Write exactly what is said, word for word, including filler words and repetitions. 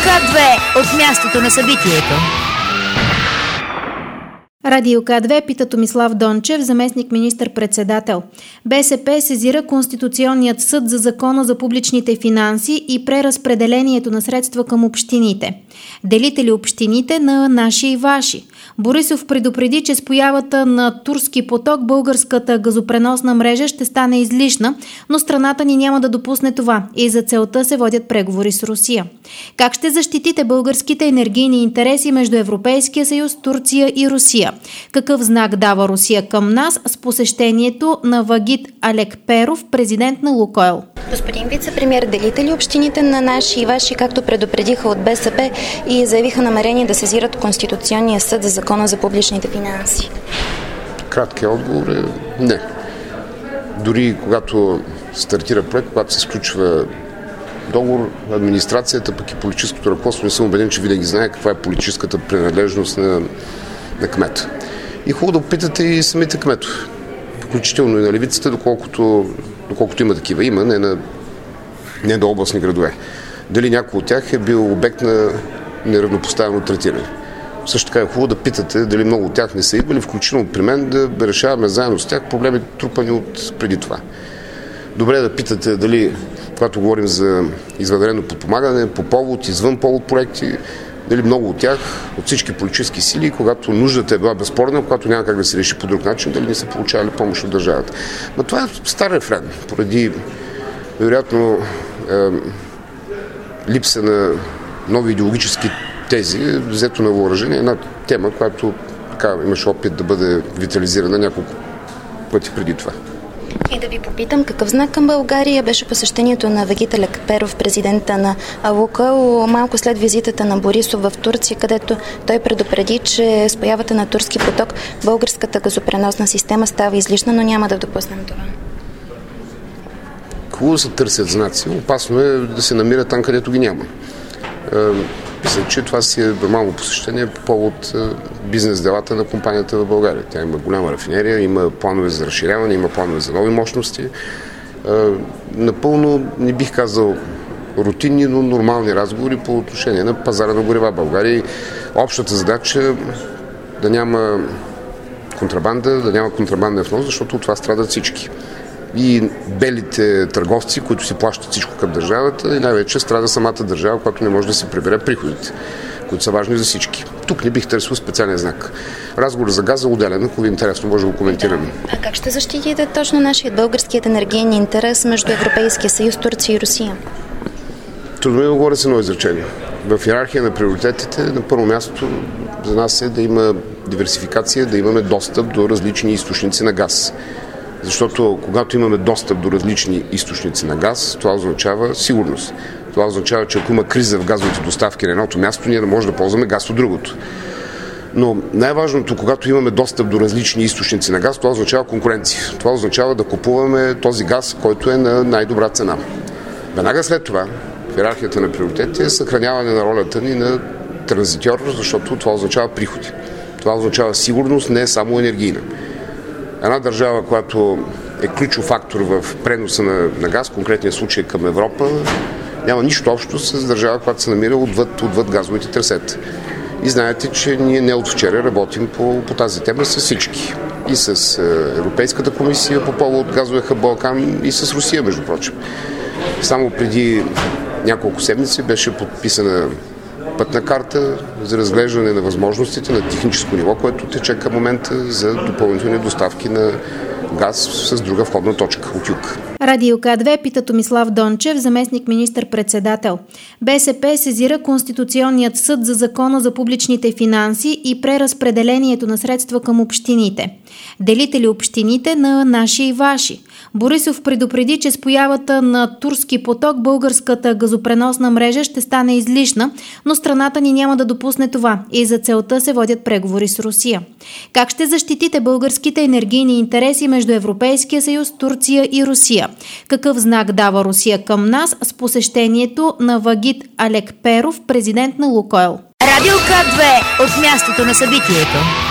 К две от мястото на събитието. Радио К две пита Томислав Дончев, заместник министър-председател. БСП сезира Конституционният съд за Закона за публичните финанси и преразпределението на средства към общините. Делите ли общините на наши и ваши? Борисов предупреди, че с появата на Турски поток българската газопреносна мрежа ще стане излишна, но страната ни няма да допусне това и за целта се водят преговори с Русия. Как ще защитите българските енергийни интереси между Европейския съюз, Турция и Русия? Какъв знак дава Русия към нас с посещението на Вагит Алекперов, президент на Лукойл? Господин вице-премиер, делите ли общините на наши и ваши, както предупредиха от БСП и заявиха намерение да сезират Конституционния съд за Закона за публичните финанси? Краткият отговор е не. Дори когато стартира проект, когато се сключва договор, администрацията, пък и политическото ръководство, не съм убеден, че винаги знае каква е политическата принадлежност на, на кмета. И хубаво да попитате и самите кметове, включително и на левицата, доколкото, доколкото има такива. Има, не на, не на областни градове. Дали някой от тях е бил обект на неравнопоставено третиране. Също така е хубаво да питате дали много от тях не са идвали, включително при мен, да решаваме заедно с тях проблеми, трупани от преди това. Добре е да питате дали, когато говорим за извънредно подпомагане, по повод, извън повод проекти, дали много от тях, от всички политически сили, когато нуждата е била безспорна, когато няма как да се реши по друг начин, дали не са получавали помощ от държавата. Но това е стар рефрен, поради вероятно е, липса на нови идеологически тези, взето на въоръжение, една тема, която така, имаше опит да бъде витализирана няколко пъти преди това. И да ви попитам, какъв знак към България беше посещението на Вагит Алекперов, президента на Лукойл, малко след визитата на Борисов в Турция, където той предупреди, че с появата на Турски поток българската газопреносна система става излишна, но няма да допуснем това. Хубаво се търсят знаци, опасно е да се намира там, където ги няма. Мисля, че това си е нормално посещение по повод бизнес делата на компанията в България. Тя има голяма рафинерия, има планове за разширяване, има планове за нови мощности. Напълно не бих казал рутинни, но нормални разговори по отношение на пазара на горива в България. Общата задача да няма контрабанда, да няма контрабанден внос, защото от това страдат всички. И белите търговци, които си плащат всичко към държавата, и най-вече страда самата държава, която не може да си прибере приходите, които са важни за всички. Тук не бих търсил специален знак. Разговор за газа отделен, ако ви е интересно, може да го коментираме. А как ще защитите точно нашият българският енергиен интерес между Европейския съюз, Турция и Русия? Трудно е да говоря с едно изречение. В иерархия на приоритетите на първо място за нас е да има диверсификация, да имаме достъп до различни източници на газ. Защото когато имаме достъп до различни източници на газ, това означава сигурност. Това означава, че ако има криза в газовите доставки на едното място, ние не можем да ползваме газ от другото. Но най-важното, когато имаме достъп до различни източници на газ, това означава конкуренция. Това означава да купуваме този газ, който е на най-добра цена. Веднага след това, в иерархията на приоритетите е съхраняване на ролята ни на транзитьор, защото това означава приходи. Това означава сигурност, не само енергийна. Една държава, която е ключов фактор в преноса на, на газ, в конкретния случай към Европа, няма нищо общо с държава, която се намира отвъд, отвъд газовите трасета. И знаете, че ние не от вчера работим по, по тази тема с всички. И с Европейската комисия по повод газовия хъб Балкан, и с Русия, между прочим. Само преди няколко седмици беше подписана пътна карта за разглеждане на възможностите на техническо ниво, което тече към момента за допълнителни доставки на газ с друга входна точка от юг. Радио К две пита Томислав Дончев, заместник министър-председател. БСП сезира Конституционният съд за Закона за публичните финанси и преразпределението на средства към общините. Делите ли общините на наши и ваши? Борисов предупреди, че с появата на Турски поток българската газопреносна мрежа ще стане излишна, но страната ни няма да допусне това и за целта се водят преговори с Русия. Как ще защитите българските енергийни интереси между Европейския съюз, Турция и Русия? Какъв знак дава Русия към нас с посещението на Вагит Алекперов, президент на Лукойл? Радио К две от мястото на събитието.